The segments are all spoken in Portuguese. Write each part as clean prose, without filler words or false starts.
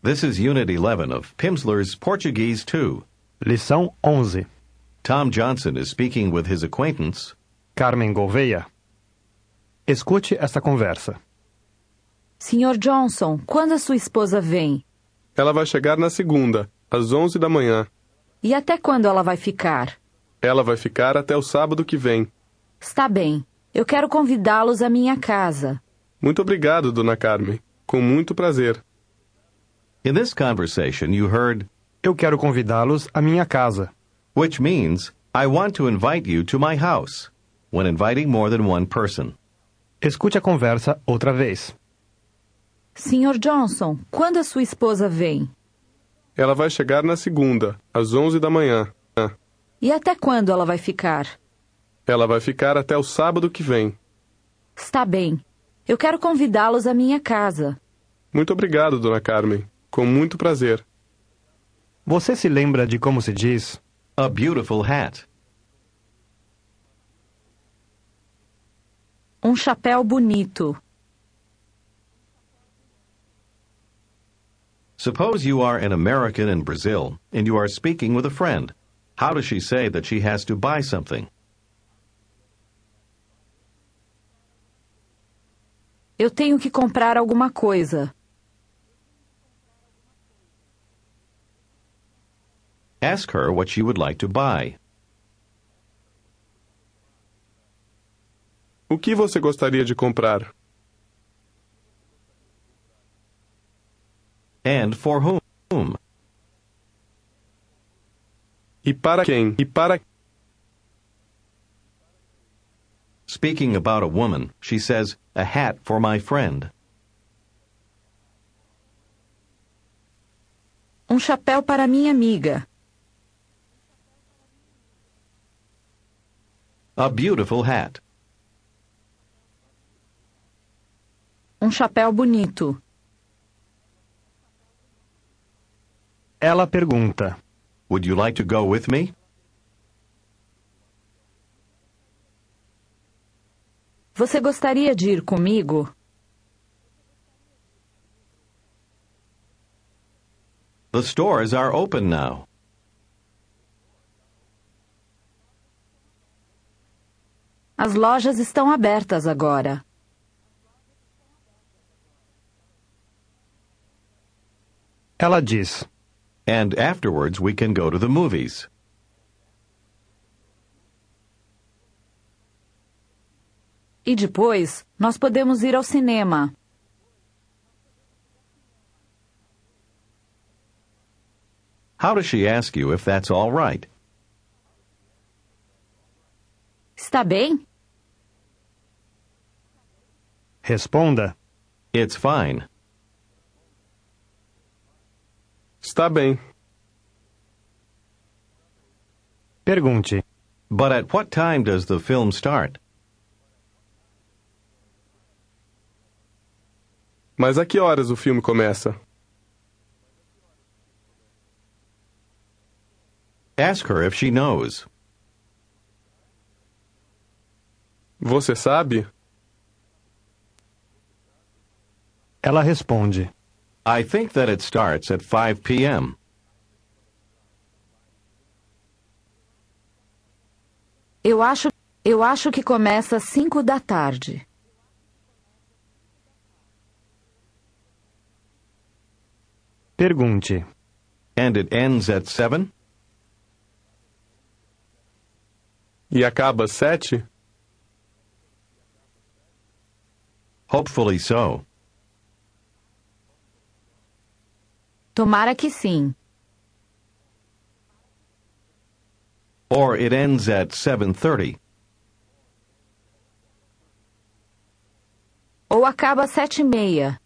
This is Unit 11 of Pimsleur's Portuguese 2. Lição 11. Tom Johnson is speaking with his acquaintance, Carmen Gouveia. Escute esta conversa. Senhor Johnson, quando a sua esposa vem? Ela vai chegar na segunda, às 11 da manhã. E até quando ela vai ficar? Ela vai ficar até o sábado que vem. Está bem. Eu quero convidá-los à minha casa. Muito obrigado, Dona Carmen. Com muito prazer. In this conversation, you heard, Eu quero convidá-los à minha casa. which means, I want to invite you to my house, when inviting more than one person. Escute a conversa outra vez. Senhor Johnson, quando a sua esposa vem? Ela vai chegar na segunda, às 11 da manhã. E até quando ela vai ficar? Ela vai ficar até o sábado que vem. Está bem. Eu quero convidá-los à minha casa. Muito obrigado, Dona Carmen. Com muito prazer. Você se lembra de como se diz A beautiful hat. Um chapéu bonito. Suppose you are an American in Brazil, and you are speaking with a friend. How does she say that she has to buy something? Eu tenho que comprar alguma coisa. Ask her what she would like to buy. O que você gostaria de comprar? And for whom? E para quem? Speaking about a woman, she says, a hat for my friend. Um chapéu para minha amiga. A beautiful hat. Um chapéu bonito. Ela pergunta. Would you like to go with me? Você gostaria de ir comigo? The stores are open now. As lojas estão abertas agora. Ela diz. And afterwards we can go to the movies. E depois, nós podemos ir ao cinema. How does she ask you if that's all right? Está bem? Responda. It's fine. Está bem. Pergunte. But at what time does the film start? Mas a que horas o filme começa? Ask her if she knows. Você sabe? Ela responde. I think that it starts at 5 p.m. Eu acho que começa às 5 da tarde. Pergunte. And it ends at 7? E acaba às 7? Hopefully so. Tomara que sim. Or it ends at 7:30. Ou acaba às 7:30.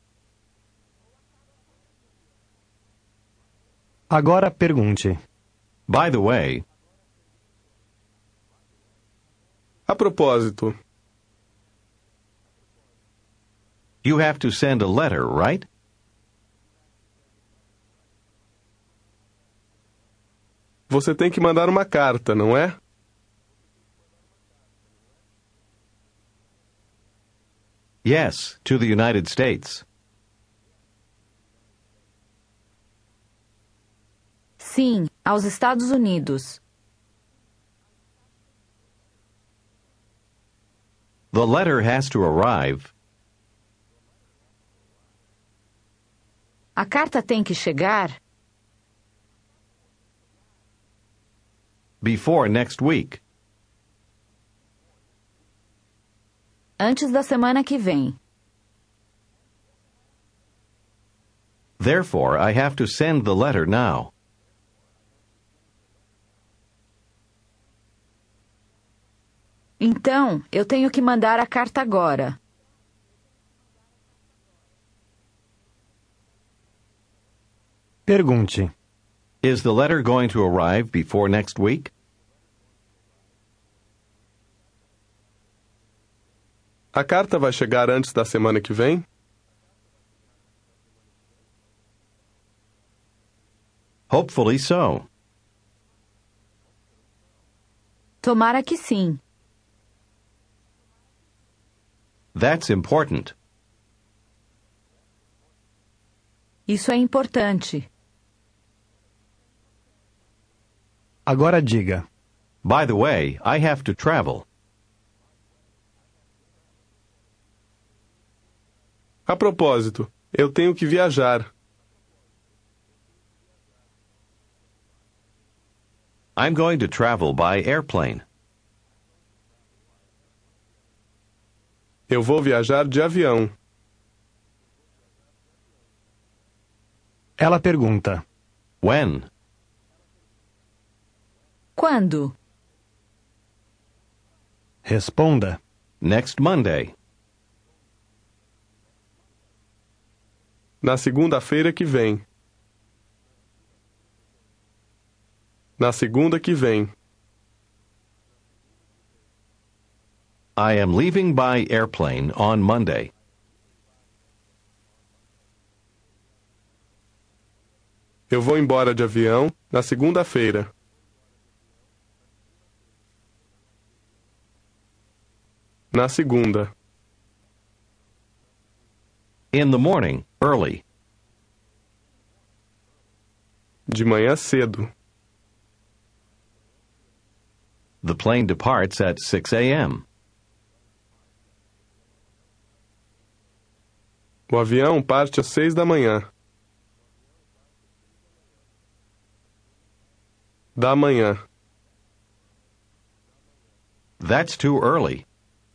Agora pergunte. By the way, A propósito, you have to send a letter, right? você tem que mandar uma carta, não é? Yes, to the United States. Sim, aos Estados Unidos. The letter has to arrive A carta tem que chegar before next week. antes da semana que vem. Therefore, I have to send the letter now. Então, eu tenho que mandar a carta agora. Pergunte. Is the letter going to arrive before next week? A carta vai chegar antes da semana que vem? Hopefully so. Tomara que sim. That's important. Isso é importante. Agora diga. By the way, I have to travel. A propósito, eu tenho que viajar. I'm going to travel by airplane. Eu vou viajar de avião. Ela pergunta. When? Quando? Responda. Next Monday. Na segunda-feira que vem. Na segunda que vem. I am leaving by airplane on Monday. Eu vou embora de avião na segunda-feira. Na segunda. In the morning, early. De manhã cedo. The plane departs at 6 a.m. O avião parte às 6 da manhã. Da manhã. That's too early.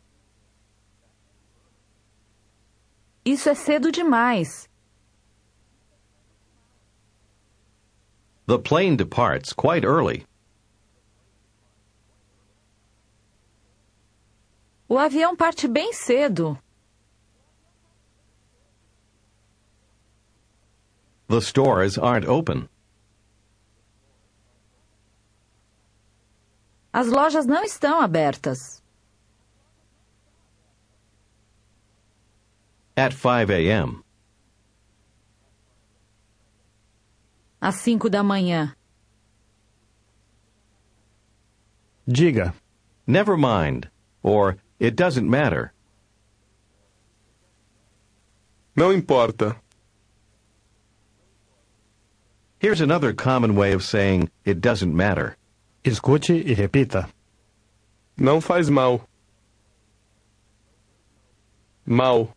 Isso é cedo demais. The plane departs quite early. O avião parte bem cedo. The stores aren't open. As lojas não estão abertas. At 5 a.m. Às 5 da manhã. Diga. Never mind. Or, it doesn't matter. Não importa. Here's another common way of saying it doesn't matter. Escute e repita. Não faz mal. Mal.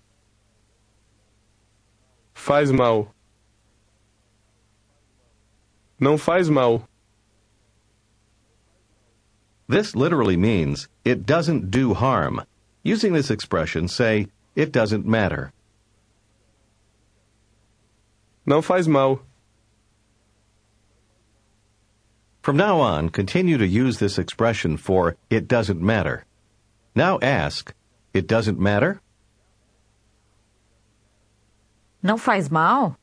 Faz mal. Não faz mal. This literally means it doesn't do harm. Using this expression, say, it doesn't matter. Não faz mal. From now on, continue to use this expression for it doesn't matter. Now ask, it doesn't matter? Não faz mal?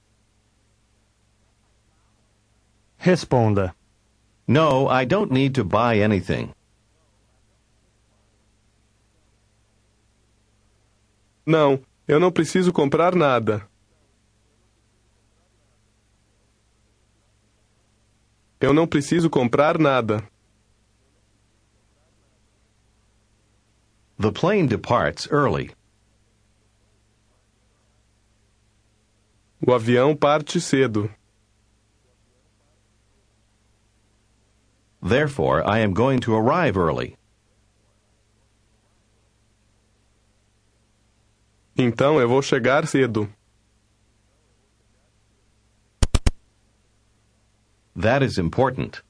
Responda. No, I don't need to buy anything. Não, eu não preciso comprar nada. Eu não preciso comprar nada. The plane departs early. O avião parte cedo. Therefore, I am going to arrive early. Então eu vou chegar cedo. That is important.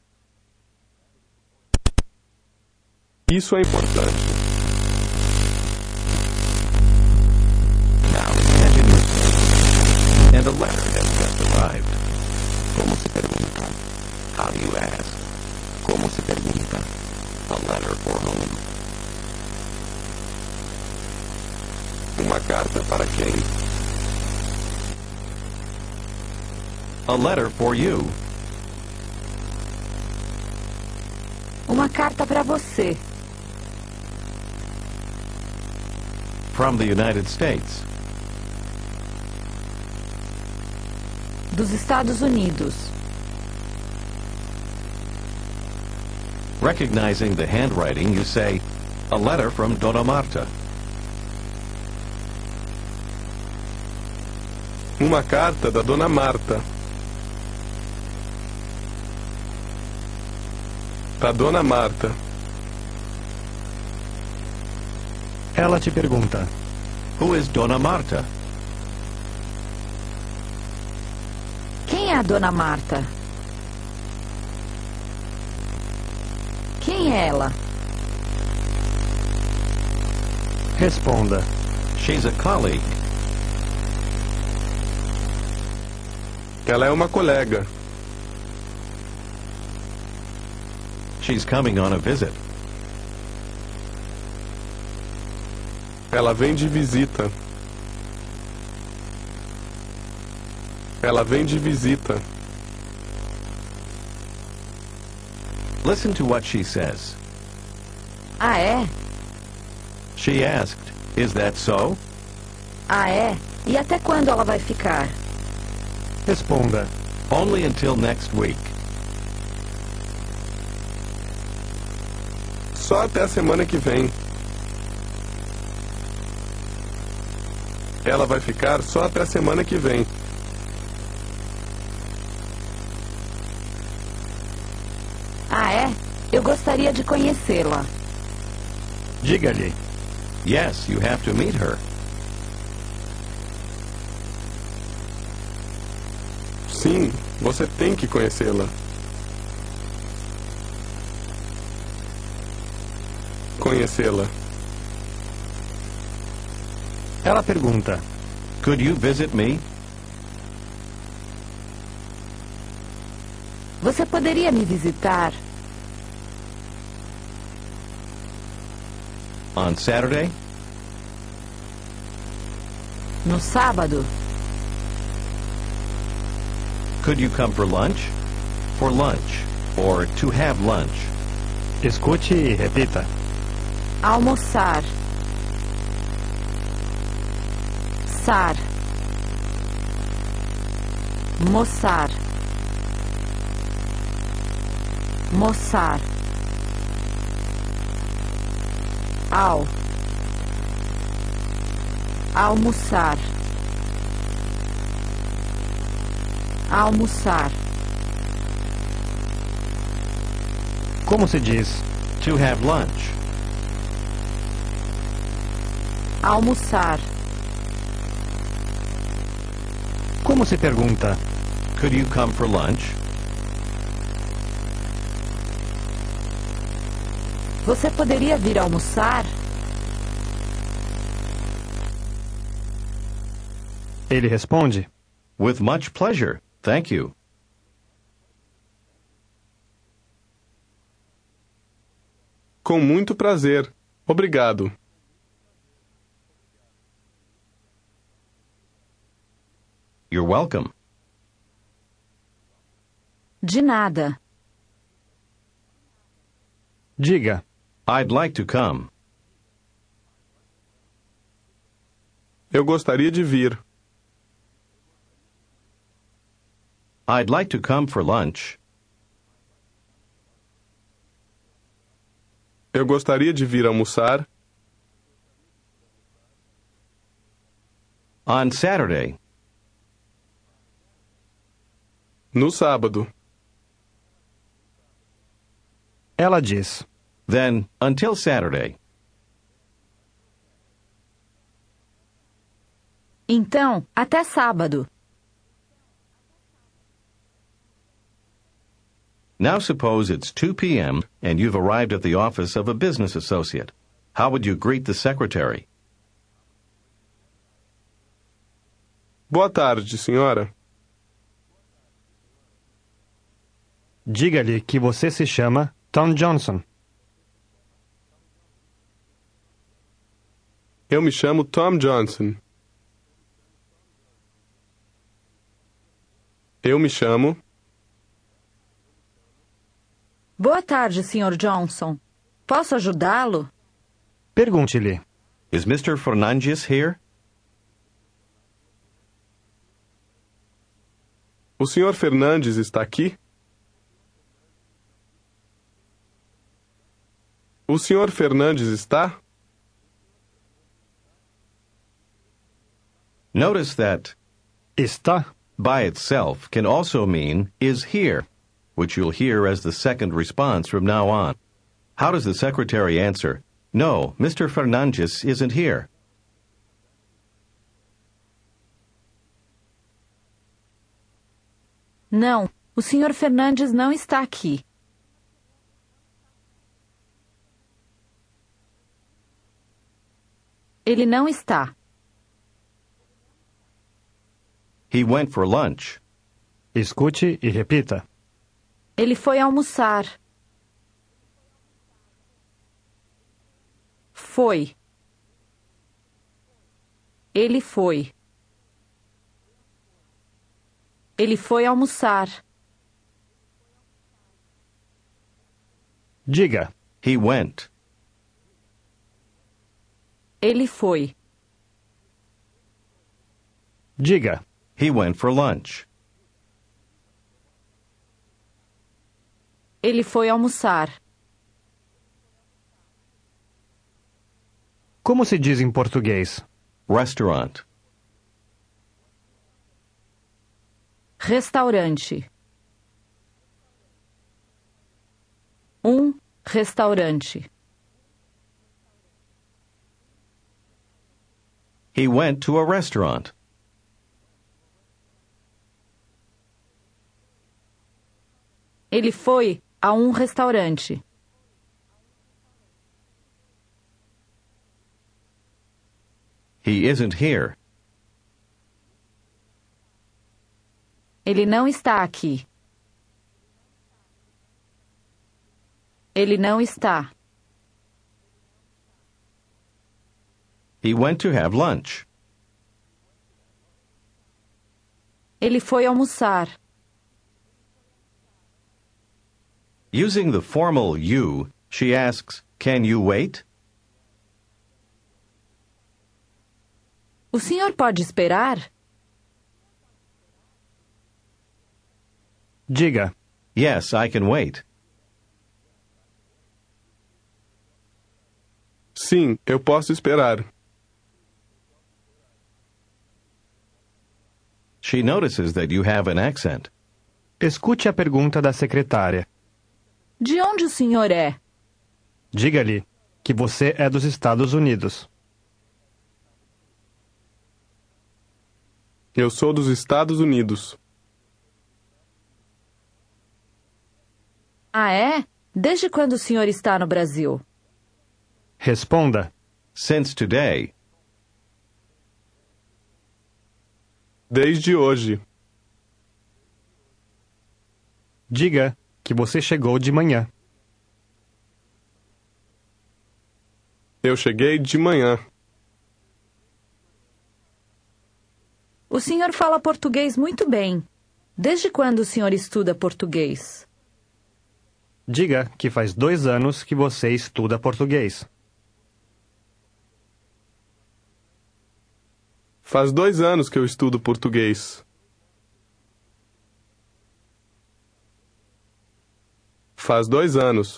Isso é importante. Now imagine yourself, and a letter has just arrived. Como se pergunta? How do you ask? Como se pergunta? A letter for whom? Uma carta para quem? A letter for you. Uma carta para você. From the United States. Dos Estados Unidos. Recognizing the handwriting, you say, a letter from Dona Marta. Uma carta da Dona Marta. Da Dona Marta. Ela te pergunta. Who is Dona Marta? Quem é a Dona Marta? Quem é ela? Responda. She's a colleague. Ela é uma colega. She's coming on a visit. Ela vem de visita. Ela vem de visita. Listen to what she says. Ah, é? She asked, is that so? Ah, é? E até quando ela vai ficar? Responda. Only until next week. Só até a semana que vem. Ela vai ficar só até a semana que vem. Ah, é? Eu gostaria de conhecê-la. Diga-lhe. Yes, you have to meet her. Sim, você tem que conhecê-la. Conhecê-la. Ela pergunta. Could you visit me? Você poderia me visitar On Saturday? no sábado? Could you come for lunch? For lunch. Or to have lunch. Escute e repita. Almoçar. Sar. Moçar. Moçar. Ao. Almoçar. Almoçar. Como se diz? To have lunch. Almoçar. Como se pergunta? Could you come for lunch? Você poderia vir almoçar? Ele responde. With much pleasure. Thank you. Com muito prazer. Obrigado. You're welcome. De nada. Diga. I'd like to come. Eu gostaria de vir. I'd like to come for lunch. Eu gostaria de vir almoçar. On Saturday. No sábado. Ela diz: Then, until Saturday. Então, até sábado. Now suppose it's 2 p.m. and you've arrived at the office of a business associate. How would you greet the secretary? Boa tarde, senhora. Diga-lhe que você se chama Tom Johnson. Eu me chamo Tom Johnson. Eu me chamo... Boa tarde, Sr. Johnson. Posso ajudá-lo? Pergunte-lhe: Is Mr. Fernandes here? O Sr. Fernandes está aqui? O Sr. Fernandes está? Notice that está by itself can also mean is here, which you'll hear as the second response from now on. How does the secretary answer, No, Mr. Fernandes isn't here? Não, o Sr. Fernandes não está aqui. Ele não está. He went for lunch. Escute e repita. Ele foi almoçar. Foi. Ele foi. Ele foi almoçar. Diga: He went. Ele foi. Diga: He went for lunch. Ele foi almoçar. Como se diz em português? Restaurant. Restaurante. Restaurante. He went to a restaurant. Ele foi a restaurante. He isn't here. Ele não está aqui. Ele não está. He went to have lunch. Ele foi almoçar. Using the formal you, she asks, Can you wait? O senhor pode esperar? Diga: Yes, I can wait. Sim, eu posso esperar. She notices that you have an accent. Escute a pergunta da secretária. De onde o senhor é? Diga-lhe que você é dos Estados Unidos. Eu sou dos Estados Unidos. Ah, é? Desde quando o senhor está no Brasil? Responda: Since today. Desde hoje. Diga que você chegou de manhã. Eu cheguei de manhã. O senhor fala português muito bem. Desde quando o senhor estuda português? Diga que faz 2 anos que você estuda português. Faz 2 anos que eu estudo português. Faz 2 anos.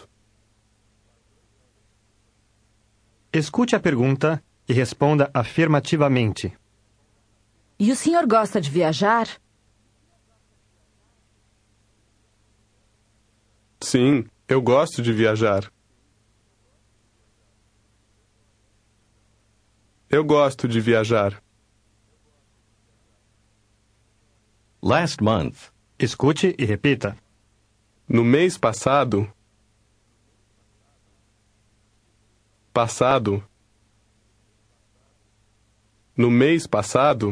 Escute a pergunta e responda afirmativamente. E o senhor gosta de viajar? Sim, Eu gosto de viajar. Eu gosto de viajar. Last month. Escute e repita. No mês passado. Passado. No mês passado.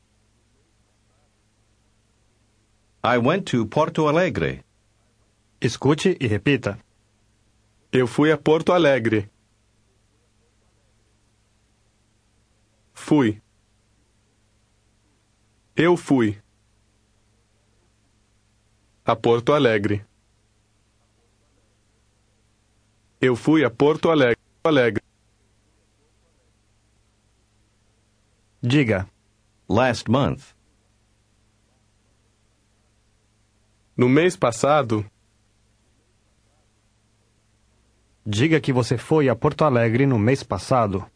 I went to Porto Alegre. Escute e repita. Eu fui a Porto Alegre. Fui. Eu fui. A Porto Alegre. Eu fui a Porto Alegre. Diga. Last month. No mês passado. Diga que você foi a Porto Alegre no mês passado.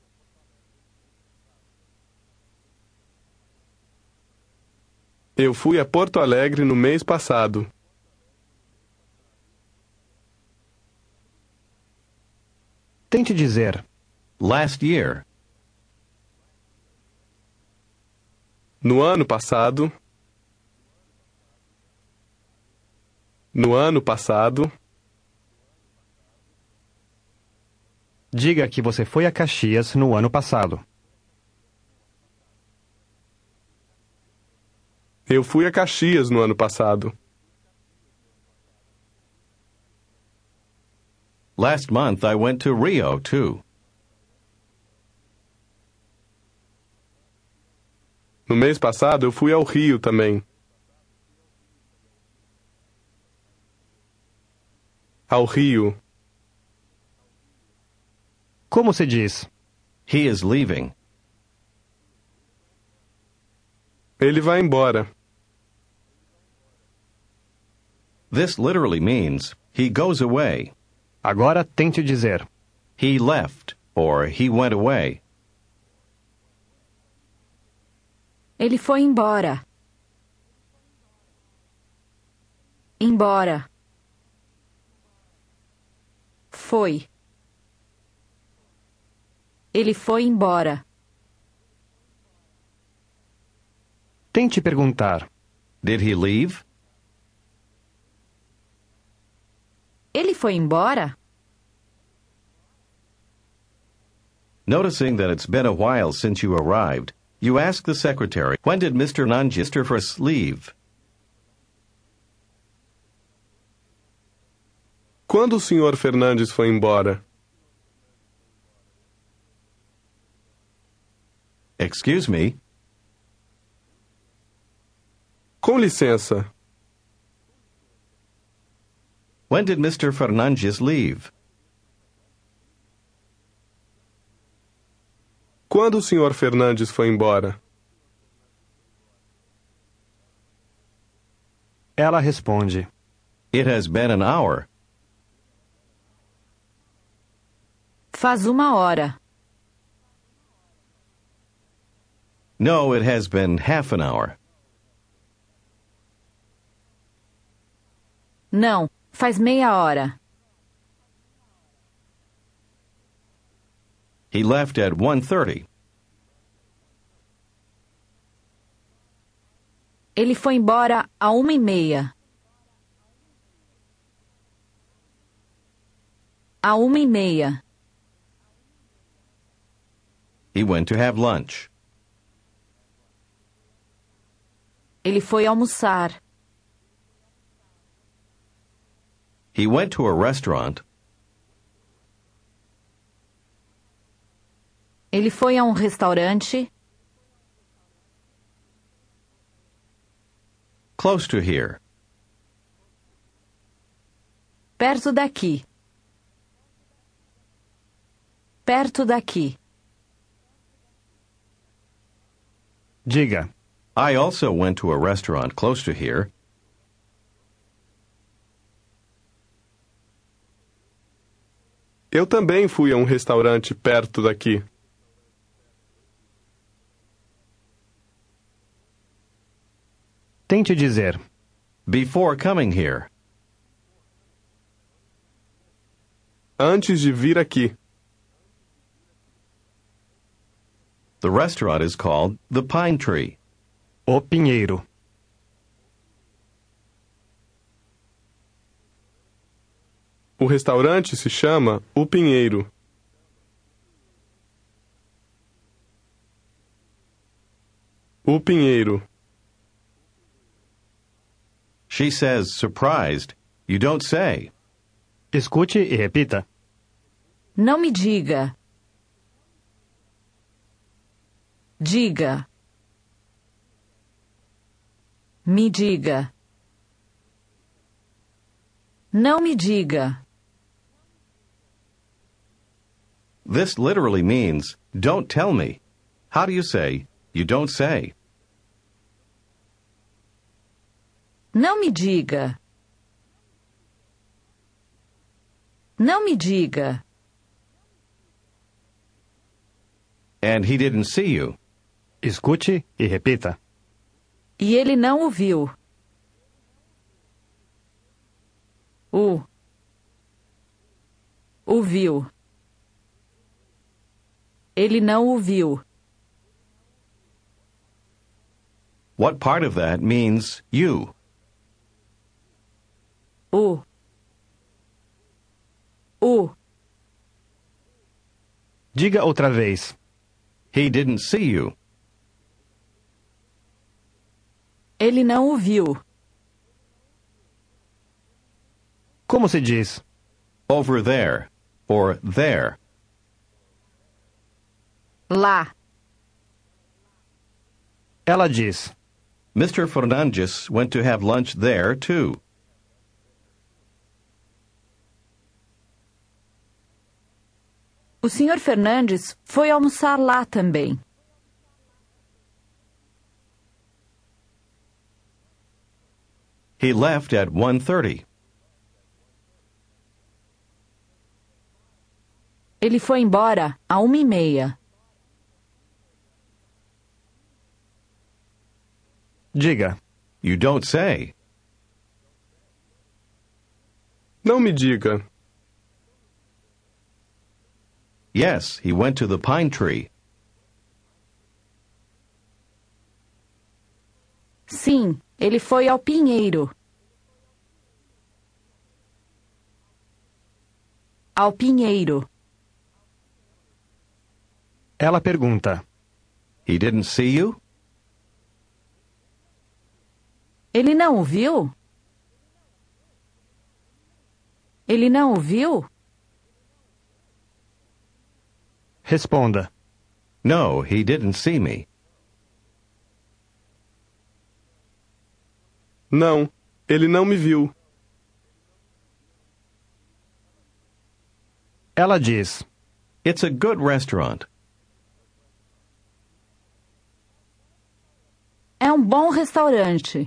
Eu fui a Porto Alegre no mês passado. Tente dizer. Last year. No ano passado. No ano passado. Diga que você foi a Caxias no ano passado. Eu fui a Caxias no ano passado. Last month I went to Rio, too. No mês passado eu fui ao Rio também. Ao Rio. Como se diz? He is leaving. Ele vai embora. This literally means he goes away. Agora tente dizer. He left, or he went away. Ele foi embora. Embora. Foi. Ele foi embora. Tente perguntar. Did he leave? Ele foi embora? Noticing that it's been a while since you arrived, you ask the secretary, when did Mr. Nangisterfus leave? Quando o Sr. Fernandes foi embora? Excuse me? Com licença. When did Mr. Fernandes leave? Quando o Sr. Fernandes foi embora? Ela responde. It has been an hour. Faz uma hora. No, it has been half an hour. Não, faz meia hora. He left at 1:30. Ele foi embora à 1:30. À 1:30. He went to have lunch. Ele foi almoçar. He went to a restaurant. Ele foi a um restaurante. Close to here. Perto daqui. Perto daqui. Diga. I also went to a restaurant close to here. Eu também fui a um restaurante perto daqui. Tente dizer. Before coming here. antes de vir aqui. The restaurant is called The Pine Tree. O Pinheiro. O restaurante se chama O Pinheiro. O Pinheiro. She says, surprised, you don't say. Escute e repita. Não me diga. Diga. Me diga. Não me diga. This literally means, don't tell me. How do you say, you don't say? Não me diga. Não me diga. And he didn't see you. Escute e repita. E ele não o viu. O viu. Ele não o viu. What part of that means you? O. Diga outra vez. He didn't see you. Ele não o viu. Como se diz? Over there, or there. Lá. Ela diz. Mr. Fernandes went to have lunch there, too. O Sr. Fernandes foi almoçar lá também. He left at 1:30. Ele foi embora à 1:30. Diga. You don't say. Não me diga. Yes, he went to the pine tree. Sim, ele foi ao pinheiro. Ao pinheiro. Ela pergunta. He didn't see you? Ele não o viu? Ele não o viu? Responda. No, he didn't see me. Não, ele não me viu. Ela diz. It's a good restaurant. É um bom restaurante.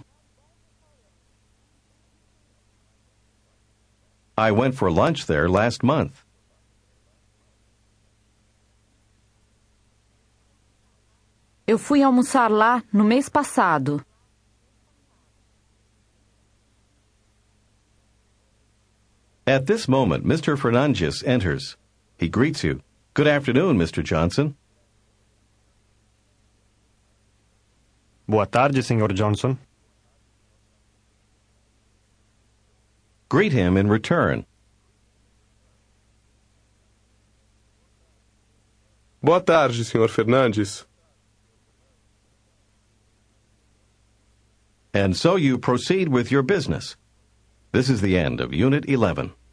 I went for lunch there last month. Eu fui almoçar lá no mês passado. At this moment, Mr. Fernandes enters. He greets you. Good afternoon, Mr. Johnson. Boa tarde, Sr. Johnson. Greet him in return. Boa tarde, Sr. Fernandes. And so you proceed with your business. This is the end of Unit 11.